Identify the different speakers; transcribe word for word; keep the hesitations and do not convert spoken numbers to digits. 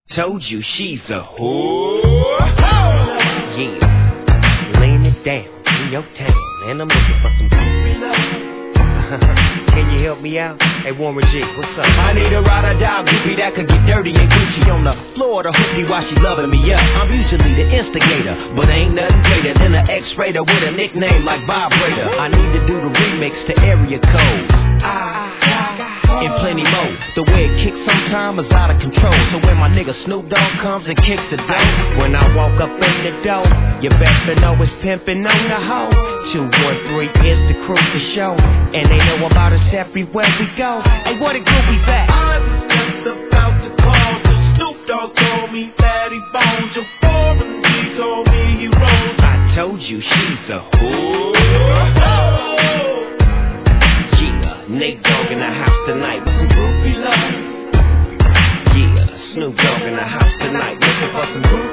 Speaker 1: Told you she's a whore. Yeah, laying it down in your town, and I'm looking for some groupie love. Can you help me out? Hey, Warren G, what's up? I need a ride or die groupie that could get dirty and Gucci on the floor of the hoopty while she loving me up. I'm usually the instigator, but ain't nothing greater than an X-rater with a nickname like Vibrator. I need to do the remix to area codes. I and plenty more. The way it kicks sometimes is out of control. So when my nigga Snoop Dogg comes and kicks the door, when I walk up in the door, you better know it's pimpin' on the hoe. Two one three is the crew for show, and they know about us everywhere we go. Hey, what a groupie's at?
Speaker 2: I was just about to call, the Snoop Dogg told me that he bones. Your foreign G told me he rolls.
Speaker 1: I told you she's a whore. Nate Dogg in the house tonight with some groupie love. Yeah, Snoop Dogg in the house tonight looking for some groupie